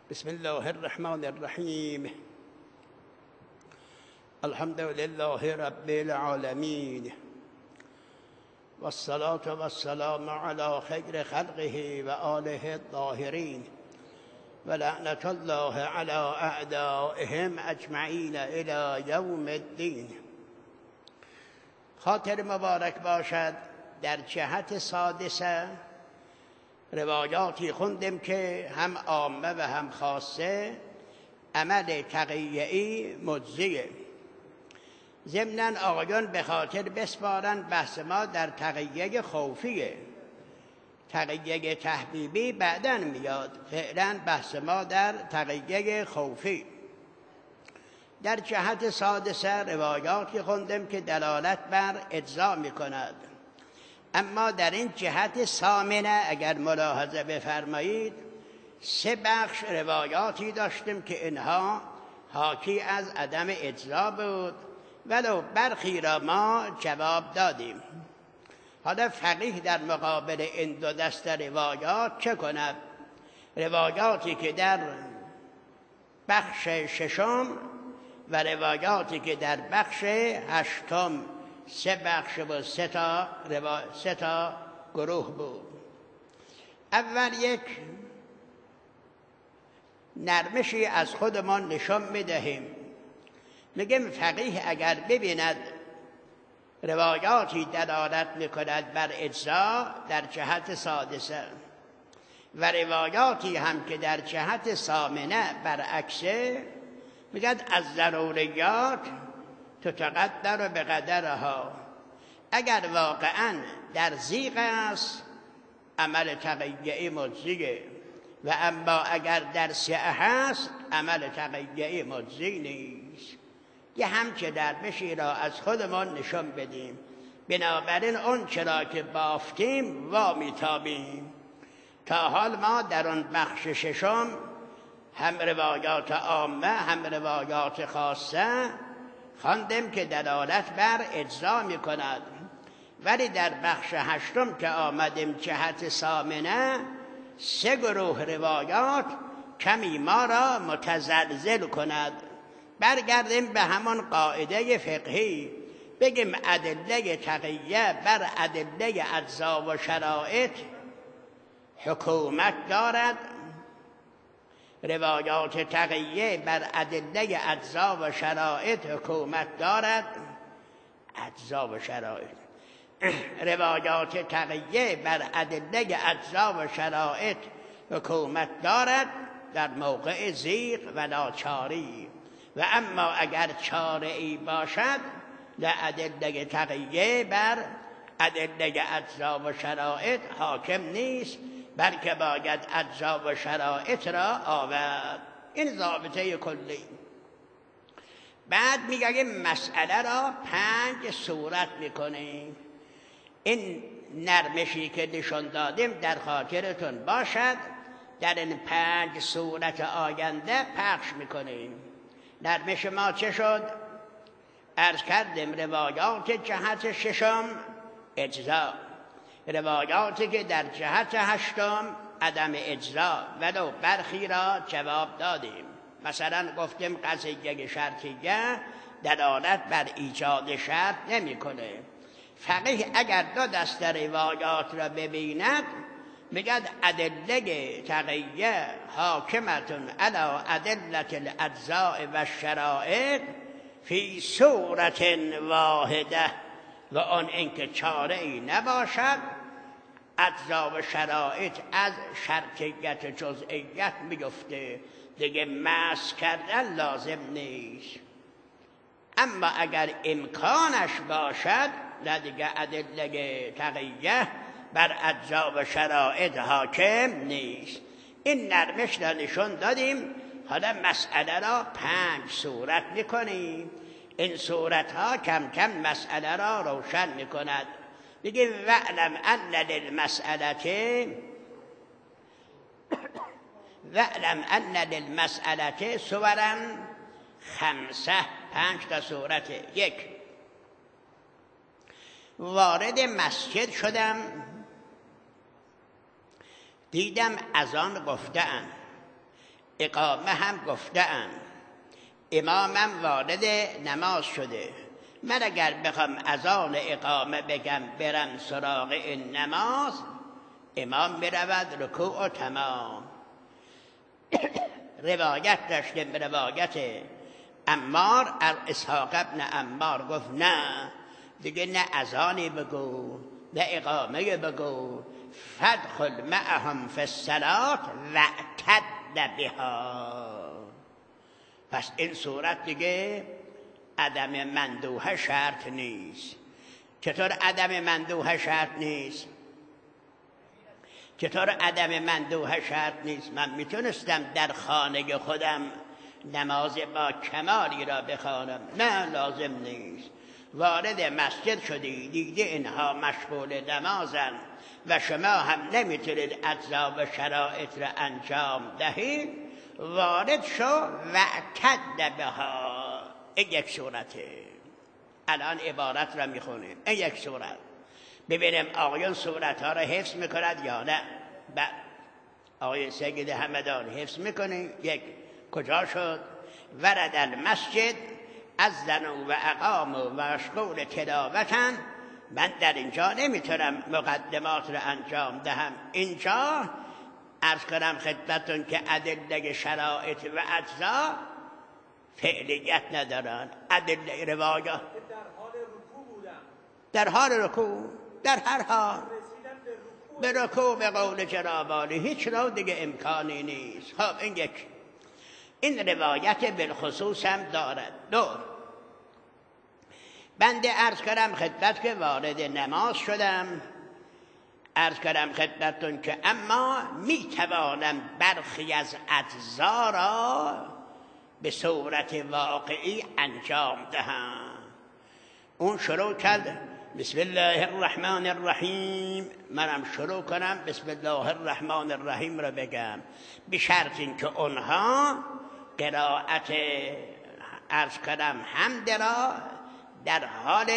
بسم الله الرحمن الرحیم. الحمد لله رب العالمین والصلاة والسلام على خیر خلقه و آله الطاهرین و لعنت الله على اعدائهم اجمعین الى یوم الدین. خاطر مبارک باشد در جهت سادسه روایاتی خوندیم که هم عامه و هم خاصه عمل تقیه‌ای مجزیه. ضمناً آقایان به خاطر بسپارن بحث ما در تقیه خوفیه، تقیه تحبیبی بعداً میاد. فعلاً بحث ما در تقیه خوفی. در جهت سادسه روایاتی خوندیم که دلالت بر اجزا میکند، اما در این جهت ثامنه اگر ملاحظه بفرمایید 3 بخش روایاتی داشتیم که اینها حاکی از عدم اجزا بود، ولو برخی را ما جواب دادیم. حالا فقیه در مقابل این 2 دست روایات چه کند؟ روایاتی که در بخش 6 و روایاتی که در بخش 8 3 بخش و 3 تا گروه بود. اول یک نرمشی از خودمان نشان میدهیم. میگیم فقیه اگر ببیند روایاتی دلالت میکند بر اجزا در جهت سادسه و روایاتی هم که در جهت ثامنه برعکسه، میگد از ضروریات تتقدر بقدرها. اگر واقعا در ضیق است عمل تقیه‌ای مجزیه، و اما اگر در سعه هست عمل تقیه‌ای مجزی نیست. یه همچه درمشی را از خودمان نشان بدیم. بنابراین اون چرا که بافتیم وامیتابیم. تا حال ما در اون بخش 6 هم روایات عامه هم روایات خاصه خواندیم که دلالت بر اجزا می کند، ولی در بخش 8 که آمدیم جهت ثامنه 3 گروه روایات کمی ما را متزلزل کند. برگردیم به همان قاعده فقهی، بگیم ادله تقیه بر ادله اجزا و شرایط حکومت دارد، روایات تقیه بر ادله اجزا و شرایط حکومت دارد. اجزا و شرایط روایات تقیه بر ادله اجزا و شرایط حکومت دارد در موقع ضیق و لاچاری، و اما اگر چاره ای باشد ادله تقیه بر ادله اجزا و شرایط حاکم نیست، بلکه باید اجزا و شرایط را آورد. این ضابطه کلی. بعد میگیم مسئله را 5 صورت میکنیم. این نرمشی که نشان دادیم در خاطرتون باشد، در این 5 صورت آینده پخش میکنیم. نرمش ما چه شد؟ عرض کردیم روایات جهت 6 اجزا، روایاتی که در جهت 8 عدم اجزا، ولو برخی را جواب دادیم. مثلا گفتیم قضیه شرطیه دلالت بر ایجاد شرط نمیکنه. فقیه اگر 2 دست روایات را ببیند میگد ادله تقیه حاکمتون علی ادله الاجزاء و الشرائط فی صورت واحده، و آن اینکه چاره ای نباشد اجزا و شرایط از شرطیت جزئیت میفته، دیگه مس کردن لازم نیست. اما اگر امکانش باشد نه دیگه ادله تقیه بر اجزا و شرایط حاکم نیست. این نرمش را نشون دادیم. حالا مسئله را 5 صورت میکنیم. این صورت ها کم کم مسئله را روشن میکند. بگیم وعلم ان للمسئله صورا 5. 5 تا صورت. 1، وارد مسجد شدم، دیدم اذان گفته‌اند. اقامه هم گفتم، امامم وارد نماز شده، من اگر بخوام اذان اقامه بگم برم سراغ این نماز، امام میرود رکوع و تمام. روایت داشتیم، روایت عمار، اسحاق ابن عمار گفت نه دیگه، نه اذانی بگو نه اقامه بگو، فادخل معهم فی الصلاة واعتد بها. پس این صورت دیگه عدم مندوحه شرط نیست. چطور عدم مندوحه شرط نیست؟ چطور عدم مندوحه شرط نیست؟ من میتونستم در خانه خودم نماز با کمالی را بخوانم، نه لازم نیست. وارد مسجد شدی، دیگه اینها مشغول نمازن و شما هم نمیتونید اجزا و شرایط را انجام دهید، وارد شو و اعتد بها. این یک صورته. الان عبارت را میخونیم، این یک صورت. ببینیم آقایون صورت ها را حفظ میکند یا نه. آقای سید همدانی حفظ میکنه. یک، کجا شد؟ ورد المسجد اذنوا و اقاموا و مشغول تلاوتن. من در اینجا نمیتونم مقدمات را انجام دهم. اینجا عرض کنم خدمتون که ادله شرایط و اجزا فعلیت ندارن. ادله روایات در حال رکوع بودم، در حال رکوع، در هر حال به رکوع به قول جناب عالی هیچ نوع دیگه امکانی نیست. خب این یک. این روایت بالخصوص هم دارد. دو، بنده عرض کردم خدمت که وارد نماز شدم، عرض کردم خدمتون که اما میتوانم برخی از اجزا را به صورت واقعی انجام دهم. اون شروع کرد بسم الله الرحمن الرحیم، منم شروع کنم بسم الله الرحمن الرحیم را بگم، به شرط اینکه اونها قرائت عرض کردم حمد را در حال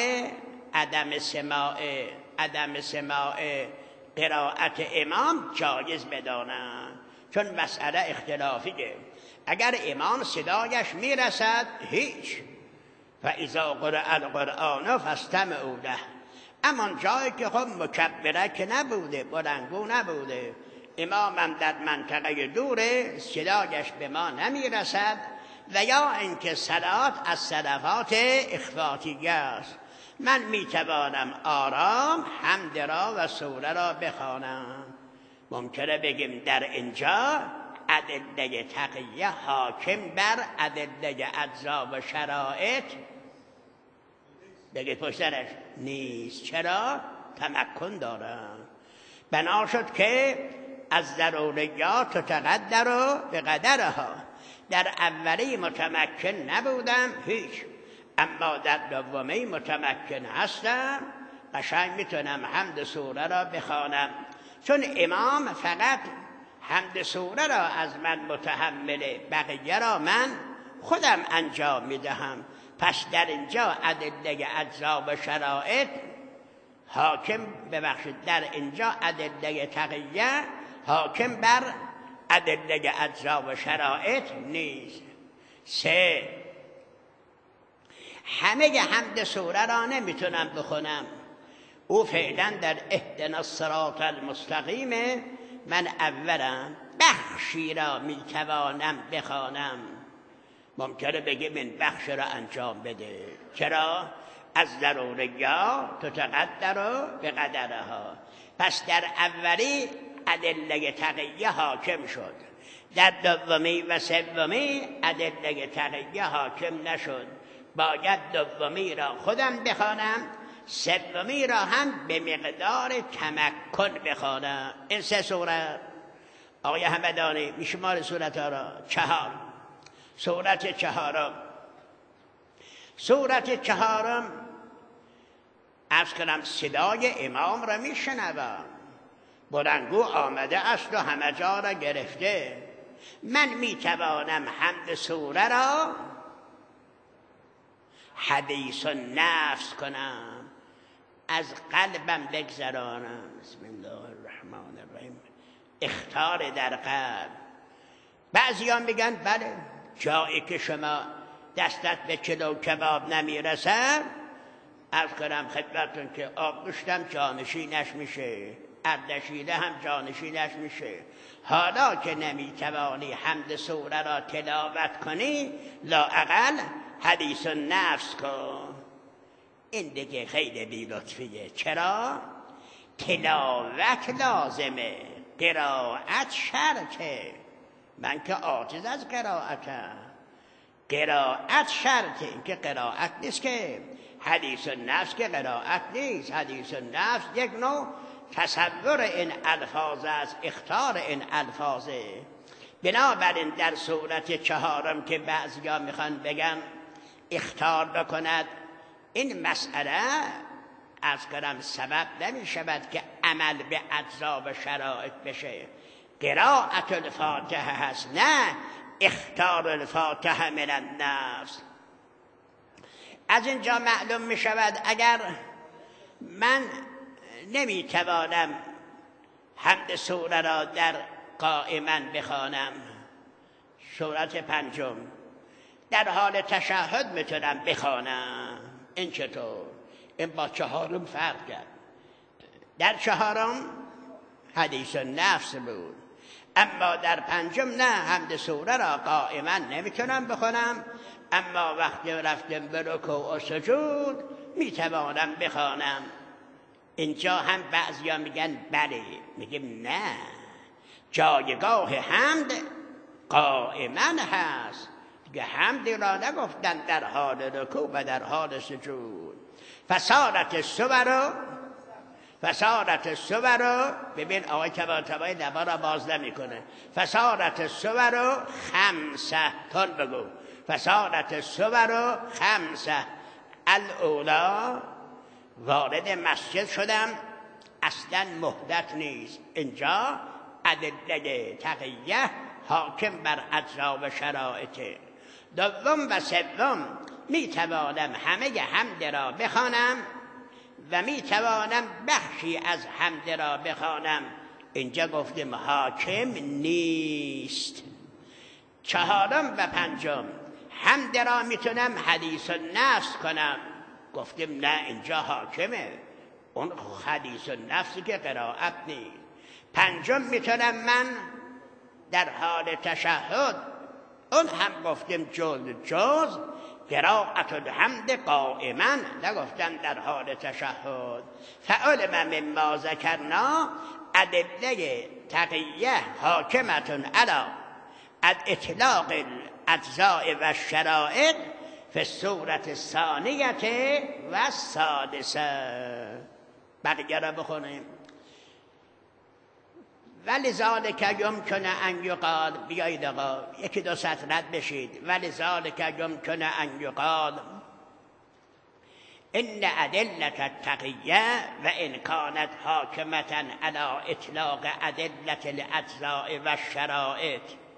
عدم سماع قرائت امام جایز بدانند، چون مسئله اختلافیه. اگر امام صدایش میرسد هیچ، فاذا قرأ القرآن فاستمعوا له. اما جایی که خب مکبره که نبوده، بلندگو نبوده، امامم در منطقه دوره، صدایش به ما نمیرسد، و یا اینکه صلات از صلوات اخفاتیه است، من میتوانم آرام حمد را و سوره را بخوانم. ممکنه بگیم در اینجا ادله تقیه حاکم بر ادله اجزا و شرایط بگید پشترش نیست. چرا؟ تمکن دارم. بنا شد که از ضروریات تقدر به قدرها. در اولی متمکن نبودم هیچ، اما در دومی متمکن هستم، قشنگ میتونم حمد سوره را بخوانم، چون امام فقط حمد سوره را از من متحمله، بقیه را من خودم انجام میدهم. پس در اینجا ادله اجزا و شرایط حاکم، ببخشید در اینجا ادله تقیه حاکم بر ادله اجزا و شرایط نیست. سه، همه حمد سوره را نمیتونم بخونم. او فعلا در اهدنا الصراط المستقیم من اولم بخشی را میتوانم بخوانم. ممکنه بگیم این بخش را انجام بده. چرا؟ از ضروریات تقدر به قدرها. پس در اولی ادله تقیه حاکم شد، در دومی و سومی ادله تقیه حاکم نشد. باید دومی را خودم بخوانم، سومی را هم به مقدار تمکن بخوانم. این سه سوره آقای همدانی میشمار سورت ها را. چهار، سورت چهارم. سورت چهارم عرض کنم صدای امام را میشنوم، بلندگو آمده است و همه جا را گرفته. من میتوانم حمد سوره را حدیث النفس کنم، از قلبم بگذرانم. بسم الله الرحمن الرحیم، اختار در قلب. بعضیان میگن بله جایی که شما دستت به کیلو کباب نمیرسه، عرض کنم خدمتتون که آبگوشتم جانشینش میشه، اردشیره هم جانشینش میشه. حالا که نمیتوانی حمد سوره را تلاوت کنی، لااقل حدیث النفس کن. این دیگه خیلی بی لطفیه. چرا؟ تلاوت لازمه، قرائت شرطه. من که عاجز از قرائتم، قرائت شرطه. این که قرائت نیست که حدیث النفس که قرائت نیست. حدیث النفس یک نوع تصور این الفاظ است، اختار این الفاظه. بنابراین در صورت چهارم که بعضیا میخوان بگن اختار بکند، این مسئله از کنم سبب نمی شود که عمل به اجزا و شرایط بشه. قرائت الفاتحه هست، نه اختار الفاتحه من النفس. از اینجا معلوم می شود اگر من نمی توانم حمد سوره را در قائما بخوانم، سورت پنجم در حال تشهد میتونم بخوانم. این چطور؟ این با چهارم فرق کرد. در چهارم حدیث النفس بود، اما در پنجم نه، حمد سوره را قائما نمیتونم بخونم، اما وقتی رفتم به رکوع و سجود میتوانم بخوانم. اینجا هم بعضیا میگن بله، میگیم نه، جایگاه حمد قائما هست دیگه. حمد را نگفتن در حال رکوع و در حال سجود. فسارت الصور، ببین آقای طباطبایی لبا را باز نمیکنه. فسارت الصور خمسه، تون بگو. فسارت الصور خمسه. الاولا، وارد مسجد شدم، اصلا مهلت نیست. اینجا ادله تقیه حاکم بر اجزا و شرایط. دوم و سوم میتوانم همه حمد را بخوانم و میتوانم بخشی از حمد را بخوانم. اینجا گفتیم حاکم نیست. چهارم و پنجم حمد را میتونم حدیث النفس کنم، گفتیم نه، اینجا حاکمه، اون حدیث النفسی که قرائت نیست. پنجم میتونم من در حال تشهد، اون هم گفتیم جز قرائت الحمد قائما، نگفتن در حال تشهد. فعلم مما ذکرنا ادله تقیه حاکمتون علی اطلاق الاجزاء و الشرائط فی السورة الثانیة و السادسه. بقیه را بخونیم. ولذالک یمکن ان یقال، بیایید آقا یکی دو سطر رد بشید. ولذالک یمکن ان یقال ان ادله التقیه و ان کانت حاکمة علی اطلاق ادله الاجزاء و الشرائط.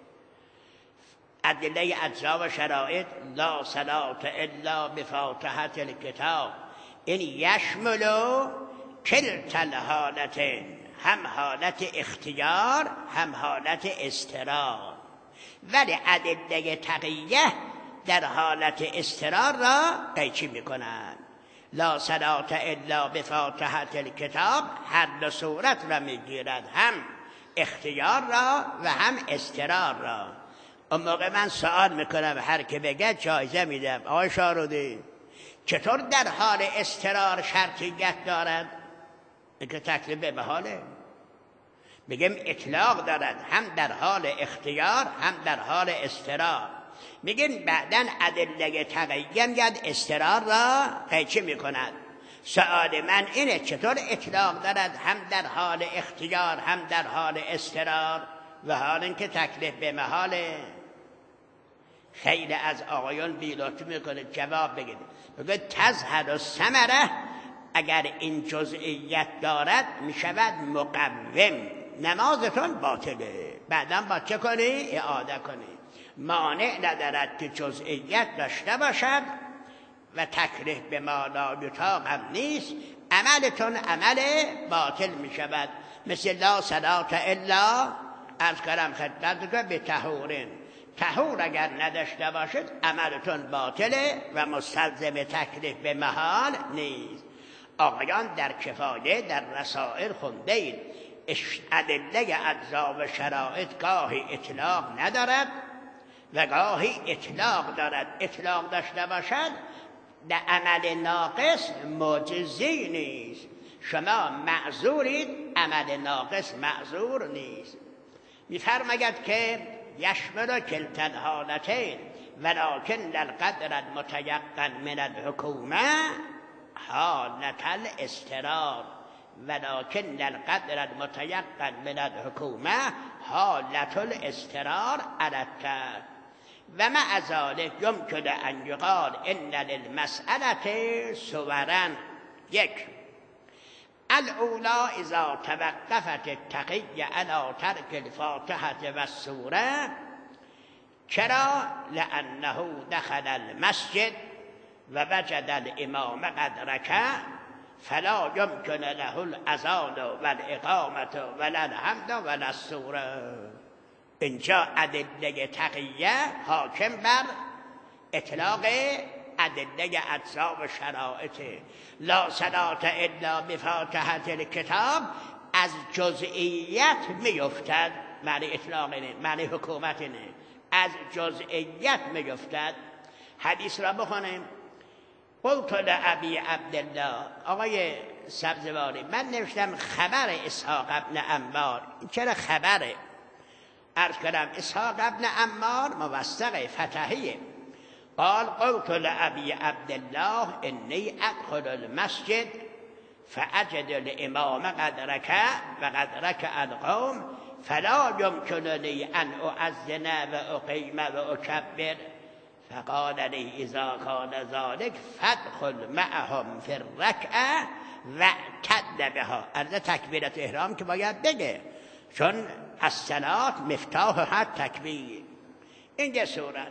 ادله اجزا و شرائط لا صلاة الا بفاتحة الکتاب، این یشملو کلتا الحالتین، هم حالت اختیار هم حالت اضطرار. ولی ادله تقیه در حالت اضطرار را قیچی میکنند. لا صلاة الا بفاتحة الکتاب هر دو صورت را میگیرد، هم اختیار را و هم اضطرار را. اون موقع من سوال میکنم، هر که بگه جایزه میدم. آقای شارودی چطور در حال اضطرار شرطیت دارد؟ اینکه تکلیف به حاله. میگیم اطلاق دارد، هم در حال اختیار هم در حال اضطرار. میگیم بعداً ادله تقیه میاد اضطرار را قیچی میکند. سوال من اینه چطور اطلاق دارد هم در حال اختیار هم در حال اضطرار و حال اینکه تکلیف به محاله. خیلی از آقایان بی‌لطفی میکنه جواب بگید، بگه تظهر الثمره، اگر این جزئیت دارد میشود مقوم، نمازتون باطله، بعدا با چه کنی؟ اعاده کنی. مانع ندارد که جزئیت داشته باشد و تکلیف به ما لا یطاق هم نیست، عملتون عمل باطل میشود. مثل لا صلاة الا عرض کردم خدمت که به طهورین، طهور اگر نداشته باشید عملتون باطله و مستلزم تکلیف به محال نیست. آقایان در کفایه در رسائل خونده اید ادله اجزا و شرایط گاهی اطلاق ندارد و گاهی اطلاق دارد. اطلاق داشته باشد در عمل ناقص مجزی نیست. شما معذورید، عمل ناقص معذور نیست. می‌فرماید که یشمل کلتا الحالتین ولکن القدر المتیقن من الحکومه حالت الاضطرار، ولکن القدر المتیقن من الحکومه حالت الاضطرار علی الترک و مع ذلك يمكن ان يقال ان للمسألة صورا. یک، الاولى اذا توقفت التقی على ترک الفاتحة و السوره. چرا؟ لانه دخل المسجد و وجد الامام قد ركع فلا يمكن له الاذان والاقامة ولا الحمد ولا السوره. اینجا ادله تقیه حاکم بر اطلاق ادله اجزا و شرایط. لا صلاة الا بفاتحة الکتاب از جزئیت میافتد، معنی اطلاق اینه، معنی حکومت اینه، از جزئیت میافتد. حدیث را بخونیم. قلت لابی عبدالله، آقای سبزواری، من نوشتم خبر اسحاق ابن عمار. چرا خبره؟ عرض کردم اسحاق ابن عمار موثق فتحیه. قال قلت لابی عبدالله انی ادخل المسجد فاجد الامام قد ركع وقد ركع القوم فلا يمكن لي ان اؤذن واقيم واكبر فقال لي اذا كان ذلك فادخل معهم في الركعه واعتد بها. عرض تکبیرت احرام که باید بگه، چون الصلاة مفتاحها التکبیر. این یه صورت.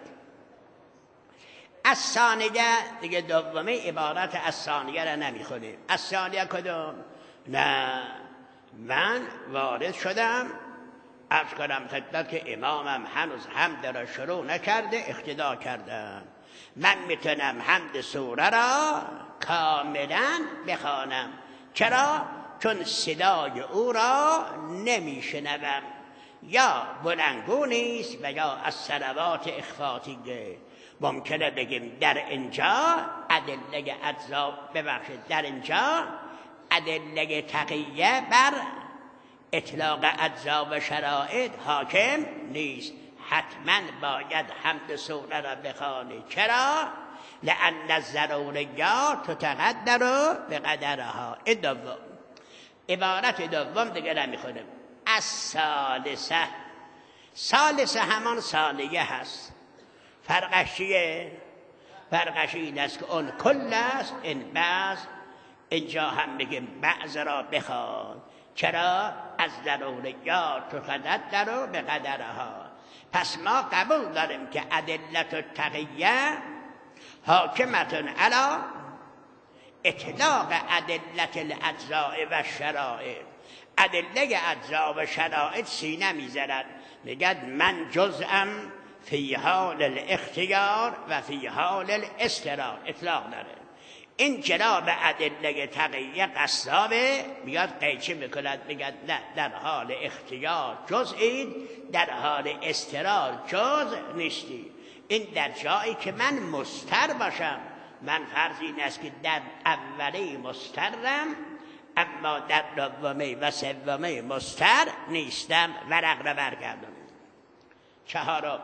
الثانیه دیگه دومی عبارت الثانیه را نمیخونیم. الثانیه کدوم؟ نه، من وارد شدم، عرض کنم خدمت که امامم هنوز حمد را شروع نکرده، اقتدا کردم. من میتونم حمد سوره را کاملا بخوانم. چرا؟ چون صدای او را نمیشنوم، یا بلندگو نیست و یا از صلوات اخفاتیه. ممکنه بگیم در اینجا ادله اجزا، ببخشید، در اینجا ادله تقیه بر اطلاق اجزا و شرایط حاکم نیست. حتما باید حمد سوره را بخوانی. چرا؟ لأن الضروریات تقدر بقدرها. این دوم. عبارت دوم دیگه نمیخونم. الثالثه، ثالثه همان ثانیه هست. فرقش چیه؟ فرقش این است که اون کل است، این بعض. اینجا هم بگیم بعض را بخوان. چرا؟ از ضروریات تقدر بقدرها. پس ما قبول داریم که ادلت التقیه حاکمتون علی اطلاق ادلت الاجزاء و شرایط. ادله اجزا و شرایط سینه میزند، میگد من جزءم فی حال الاختیار و فی حال الاضطرار. اطلاق داره. این جناب ادله تقیه قصابه، میاد قیچی میکند، میگد نه، در حال اختیار جزئید، در حال اضطرار جزء نیستی. این در جایی که من مستر باشم، من فرض این است که در اولی مسترم، اما در دومی و سومی مستر نیستم. ورق را برگردم. چهارم،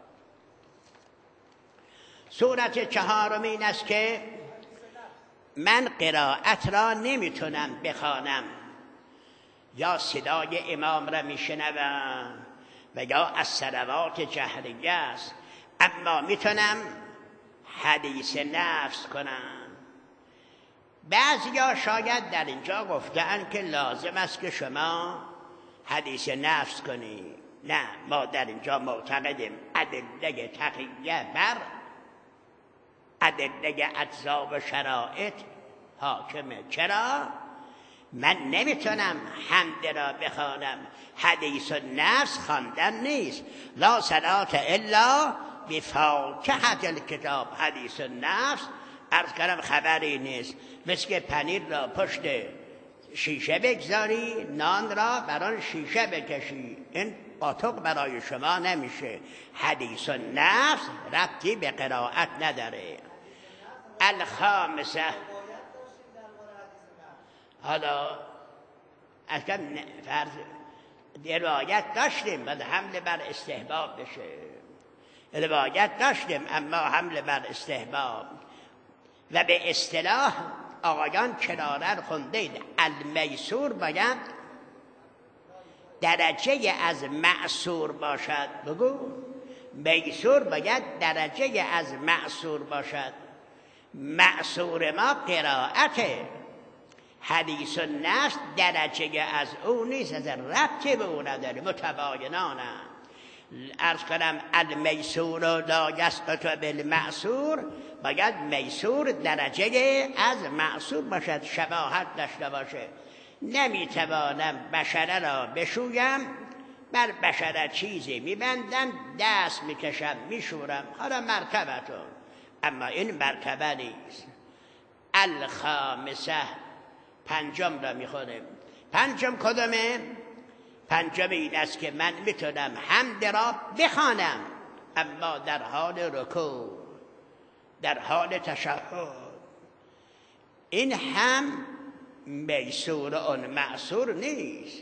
صورت چهارم این است که من قرائت را نمیتونم بخوانم، یا صدای امام را میشنوم و یا از صلوات جهریه است، اما میتونم حدیث نفس کنم. بعضیا شاید در اینجا گفتن که لازم است که شما حدیث نفس کنی. نه، ما در اینجا معتقدیم ادله تقیه بر ادله اجزا و شرایط حاکمه. چرا؟ من نمیتونم حمد را بخوانم. حدیث النفس خواندن نیست. لا صلاة الا بفاتحة الکتاب. حدیث النفس عرض کردم خبری نیست. مثل که پنیر را پشت شیشه بگذاری، نان را برای شیشه بکشی، این قاطق برای شما نمیشه. حدیث النفس ربطی به قرائت نداره. الخامسه، حالا اصلا فرض روایت داشتیم بعد حمل بر استحباب بشه، روایت داشتیم اما حمل بر استحباب. و به اصطلاح آقایان کنارر خوندید المیسور باید درجه از معسور باشد. بگو میسور باید درجه از معسور باشد. معسور ما قرائته. حدیث النفس درجه از او نیست، از ربطی به او نداره، متباینانه. عرض کنم المیسور لا یسقط بالمعسور، باید میسور درجه از معسور باشد، شباهت داشته باشه. نمیتوانم بشره را بشویم، بر بشره چیزی میبندم، دست میکشم میشورم، حالا مرتبتون، اما این مرتبه نیست. الخامسه، پنجم را میخونیم. پنجم کدامه؟ پنجم این است که من میتونم حمد را بخوانم اما در حال رکوع، در حال تشهد. این هم میسور اون معسور نیست.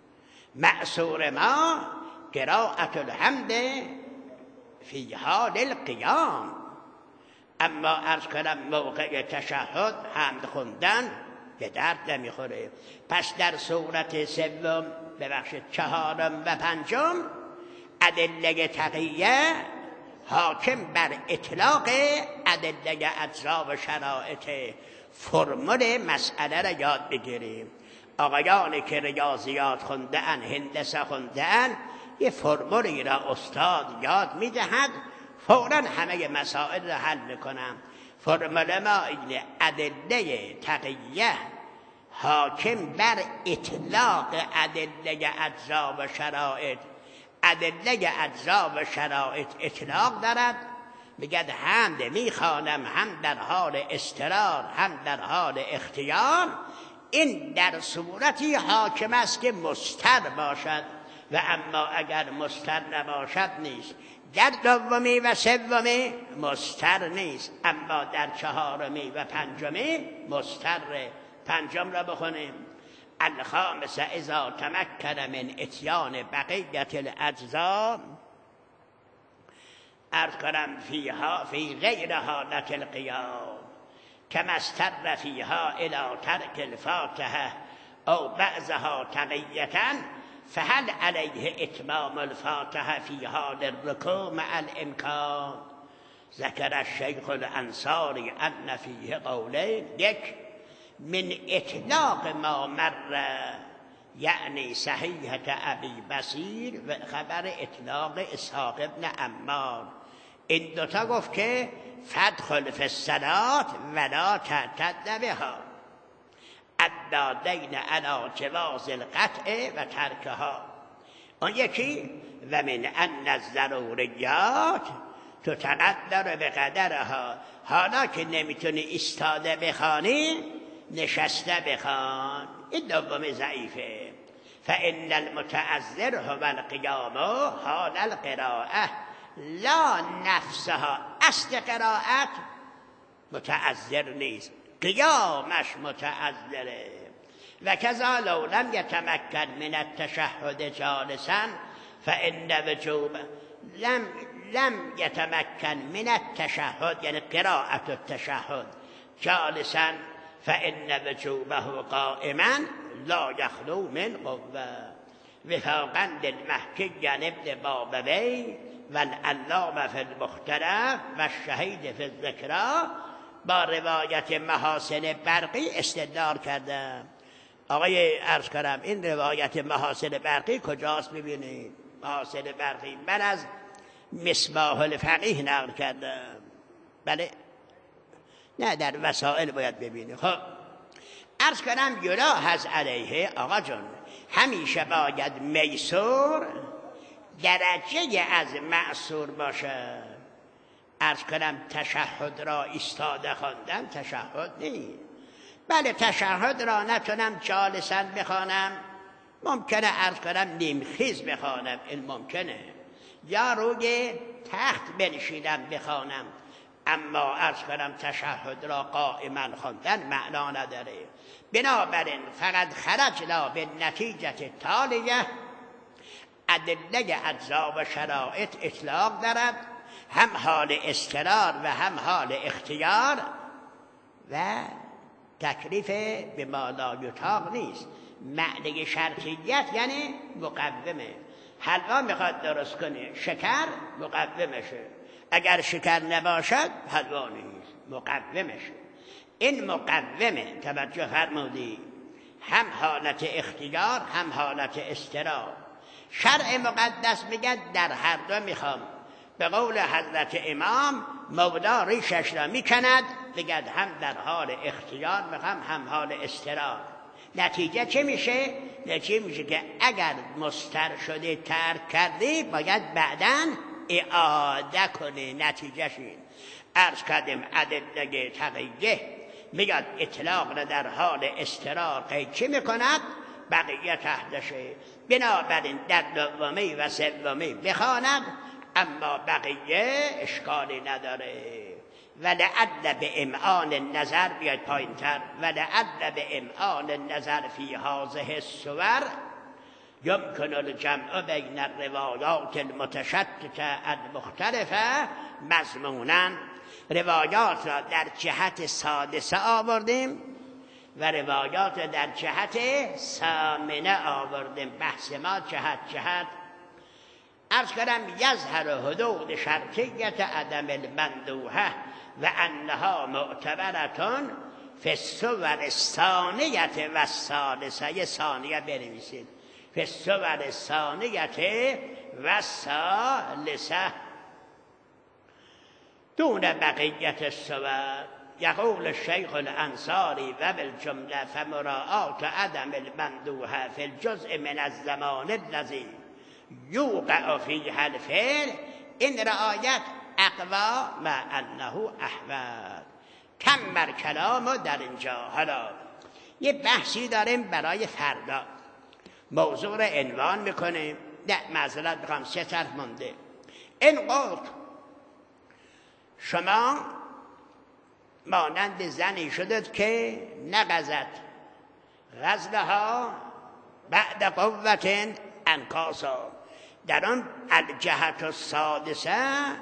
معسور ما قرائت الحمد فی حال القیام، اما عرض کنم موقع تشهد حمد خوندن به درد نمیخوره. پس در صورت سوم، ببخشید چهارم و پنجم، ادله تقیه حاکم بر اطلاق ادله اجزا و شرایط. فرمول مسئله را یاد بگیریم. آقایانی که ریاضیات خونده‌اند، هندسه خونده‌اند، یه فرمولی را استاد یاد میدهد، فوراً همه مسائل را حل میکنم. فرمول ما اینه: ادله تقیه حاکم بر اطلاق ادله اجزا و شرایط. ادله اجزا و شرایط اطلاق دارد، میگد حمد میخوانم هم در حال اضطرار هم در حال اختیار. این در صورتی حاکم است که مستر باشد، و اما اگر مستر نباشد نیست. در دومی و سومی مستر نیست، اما در چهارمی و پنجمی مستر. پنجم را بخونیم: الخامسه اذا تمکن من اتیان بقیت الاجزا، عرض کنم فیها فی غیر حالت القیام کما استر فیها الى ترک الفاتحه او بعضها تقیتا، فهل علیه اتمام الفاتحه فی حال الرکوع مع الامکان. ذکر الشیخ الانصاری ان فیه قولین: یک، من اطلاق ما مر یعنی صحیحة ابی بصیر و خبر اطلاق اسحاق ابن عمار. این دوتا گفت که فادخل فی الصلاة ولا تعتد بها، الدالین علی جواز القطع و ترکها. اون یکی: و من ان الضروریات تتقدر بقدرها. حالا که نمیتونی ایستاده بخوانی، نشسته بخوان. این دوم ضعیفه. فان المتعذر هو القیام حال القراءه لا نفسها. اصل قرائت متعذر نیست، قیامش متعذره. و کذا لو لم یتمکن من التشهد جالسا فان وجوب لم یتمکن من التشهد یعنی قراءت التشهد جالسا فان وجوبه قائما لا یخلو من قوه. وفاقند المحکی عن ابن بابوی والعلامه فی المختلف و الشهید فی الذکرى، با روایت محاسن برقی استدلال کردم. آقای عرض کردم این روایت محاسن برقی کجاست ببینید. محاسن برقی من از مصباح الفقیه نقل کردم. بله، نه در وسائل باید ببینید. خب عرض کنم یلا هست علیه آقا جون همیشه باید میسور درجه از معصور باشه. عرض کنم تشهد را ایستاده خواندن تشهد نیست. بله تشهد را نتونم جالسا بخوانم، ممکنه عرض کنم نیمخیز بخوانم، این ممکنه، یا روی تخت بنشینم بخوانم، اما عرض کنم تشهد را قائما خواندن معنا نداره. بنابراین فقط خرجنا به نتیجه تالیه، ادله اجزا و شرایط اطلاق دارد، هم حال اضطرار و هم حال اختیار، و تکلیف به ما لا یطاق نیست. معنی شرطیت یعنی مقومه. حلوا میخواد درست کنه، شکر مقومشه، اگر شکر نباشد حلوا نیست، مقومشه. این مقومه، توجه فرمودی، هم حالت اختیار هم حالت اضطرار. شرع مقدس میگه در هر دو میخوام. به قول حضرت امام مولا ریشش را میکند، بگد هم در حال اختیار میخوام هم حال اضطرار. نتیجه چه میشه؟ نتیجه میشه که اگر مضطر شده ترک کردی باید بعداً اعاده کنه. نتیجهش این. عرض کردیم ادله تقیه میگد اطلاق را در حال اضطرار قید چه میکند؟ بقیه تحتشه. بنابراین در دومی و سومی بخواند، اما بقیه اشکالی نداره. ولعل به امعان نظر، بیاید پایین تر، ولعل به امعان نظر فی هذه الصور یمکن الجمع بین الروایات المتشتته المختلفه مضمونا. روایات را در جهت سادسه آوردیم و روایات در جهت ثامنه آوردیم. بحث ما جهت عرض کنم یظهر حدود شرطیت عدم المندوحه و انها معتبرتون فی الصور الثانیه و الثالثه. ثانیه بنویسید، فی الصور الثانیه و الثالثه دون بقیت الصور. یقول الشیخ الانصاری و بالجمله فمراعات عدم المندوحه فی الجزء من الزمان الذی یوقع فیه الفعل این رعایت اقوا مع انه احوال. کم کلام در اینجا. حالا یه بحثی داریم برای فردا، موضوع را عنوان میکنیم. نه معذرت میخوام، 3 طرف مونده. این قول شما مانند زنی شدید که نغزد غزلها بعد قوت انکاسا. در آن الجهت السادسه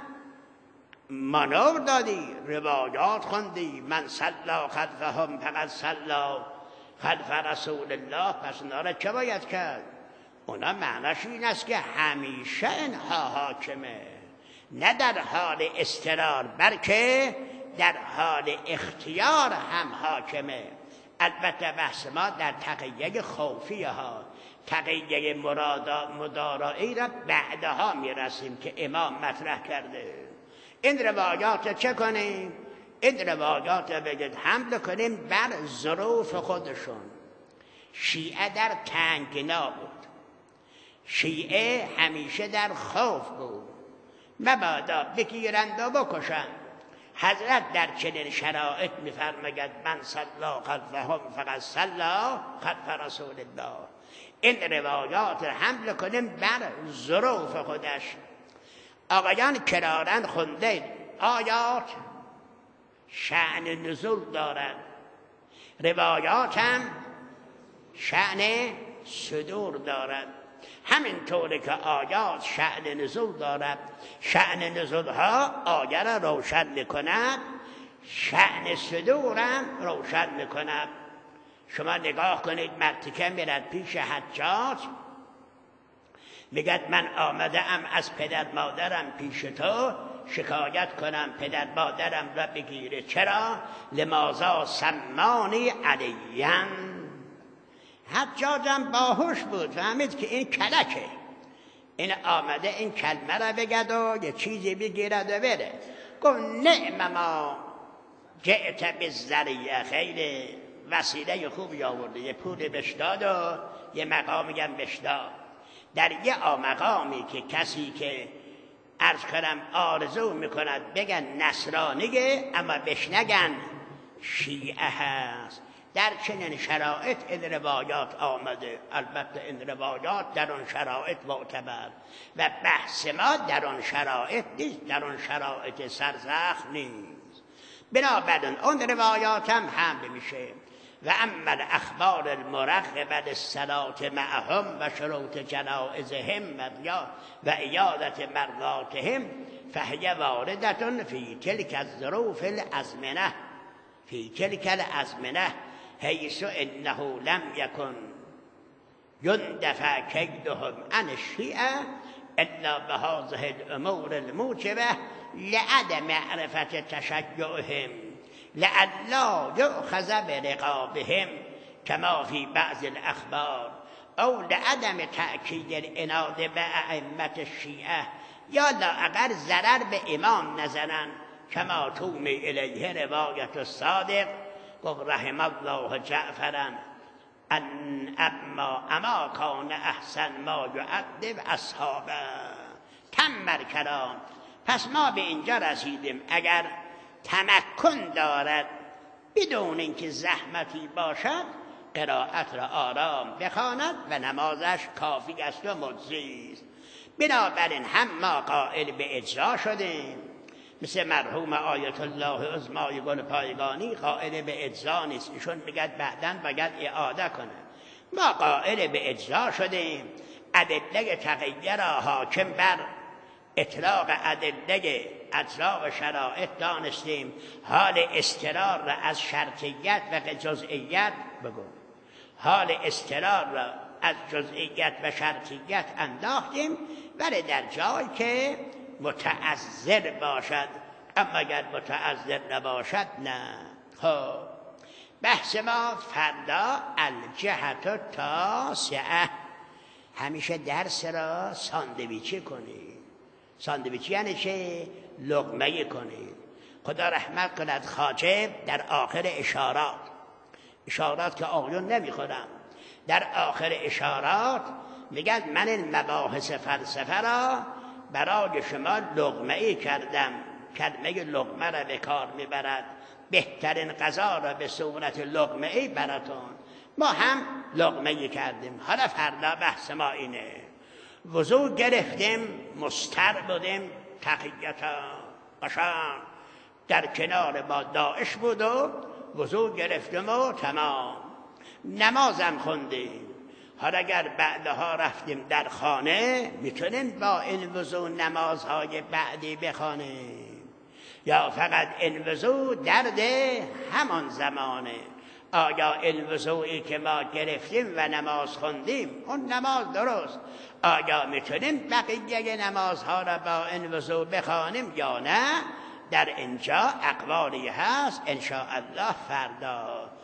منور دادی، روایات خوندی، من صلا خلفهم فقط صلا خلف رسول الله. پس اونا را چه باید کرد؟ اونا معناش این است که همیشه اینها حاکمه، نه در حال اضطرار بلکه در حال اختیار هم حاکمه. البته بحث ما در تقیه خوفیه ها، تقیه مدارایی را بعدها میرسیم که امام مطرح کرده. این روایات چه کنیم؟ این روایات بگید حمل کنیم بر ظروف خودشون. شیعه در تنگنا بود، شیعه همیشه در خوف بود، مبادا بگیرند و بکشند. حضرت در چنین شرایط میفرماید من صلا خلفهم فقط صلا خلف رسول الله. این روایات حمل کنیم بر ظروف خودش. آقایان کرارن خونده آیات شأن نزول دارد، روایات هم شأن صدور دارد. همینطوری که آیات شأن نزول دارد، شأن نزول ها آیه را روشن میکند، شأن صدور هم روشن میکند. شما نگاه کنید، مرتکه میرد پیش حجاج، میگد من آمده ام از پدر مادرم پیش تو شکایت کنم پدر مادرم را بگیره. چرا؟ لماذا سمانی علیان. حجاجم باهوش بود، فهمید که این کلکه، این آمده این کلمه را بگد و یه چیزی بگیرد و بره. گفت نعم ما جئت بالذریه، خیلی وسیله خوبی آورده، یه پول بهش داد و یه مقامی هم بهش داد. در یه مقامی که کسی که عرض کنم آرزو میکند بگن نصرانیه اما بهش نگن شیعه هست. در چنین شرایط این روایات آمده. البته این روایات در آن شرایط معتبر و بحث ما در آن شرایط نیست، در آن شرایط سرزخم نیست. بنابراین اون روایات هم حمل میشه. و اما الاخبار المرغبه للصلاه معهم و شروط جنائزهم و عیادت مرضاتهم فهی وارده فی تلک الظروف الازمنه حیث انه لم یکن یندفع کیدهم عن الشیعه الا بهذه الامور الموجبه لعدم معرفت تشیعهم لئلا یؤخذ برقابهم کما فی بعض الاخبار او لعدم تأکید العناد بأئمة الشیعه، یا لااقل ضرر به امام نزنن کما تومی الیه روایت الصادق گفت رحم الله جعفرا اما کان احسن ما یعذب اصحابه تم الکلام. پس ما به اینجا رسیدیم اگر تمکن دارد بدون اینکه زحمتی باشد قرائت را آرام بخواند و نمازش کافی است و مجزی است. بنابراین هم ما قائل به اجزا شدیم، مثل مرحوم آیت الله عظمای گل پایگانی قائل به اجزا نیست، ایشون میگه بعداً باید اعاده کنه. ما قائل به اجزا شدیم، ادله تقیه را حاکم بر اطلاق ادله اجزا و شرائط دانستیم، حال استقرار را از شرطیت و جزئیت بگو، حال استقرار را از جزئیت و شرطیت انداختیم، ولی در جایی که متعذر باشد. اما اگر متعذر نباشد نه. خب بحث ما فردا الجهت التاسعه، همیشه درس را ساندویچی کنید. ساندویچی یعنی چه؟ لقمه کنید. خدا رحمت کند خواجه در آخر اشارات که آقایون نمیخورم، در آخر اشارات میگن من این مباحث فلسفه را برای شما لقمه‌ای کردم. کلمه لقمه را به کار میبرد، بهترین غذا را به صورت لقمه‌ای براتون. ما هم لقمه‌ای کردیم. حالا فردا بحث ما اینه. وضو گرفتیم، مستر بودیم، تقیتا قشنگ در کنار ما داعش بود و وضو گرفتیم و تمام. نمازم خوندیم. حالا اگر بعدها رفتیم در خانه میتونیم با این وضو نمازهای بعدی بخوانیم، یا فقط این وضو درد همان زمانه؟ آیا این وضوعی که ما گرفتیم و نماز خوندیم اون نماز درست، آیا میتونیم بقیه نمازها را با این وضو بخوانیم یا نه؟ در اینجا اقوالی هست ان شاء الله فردا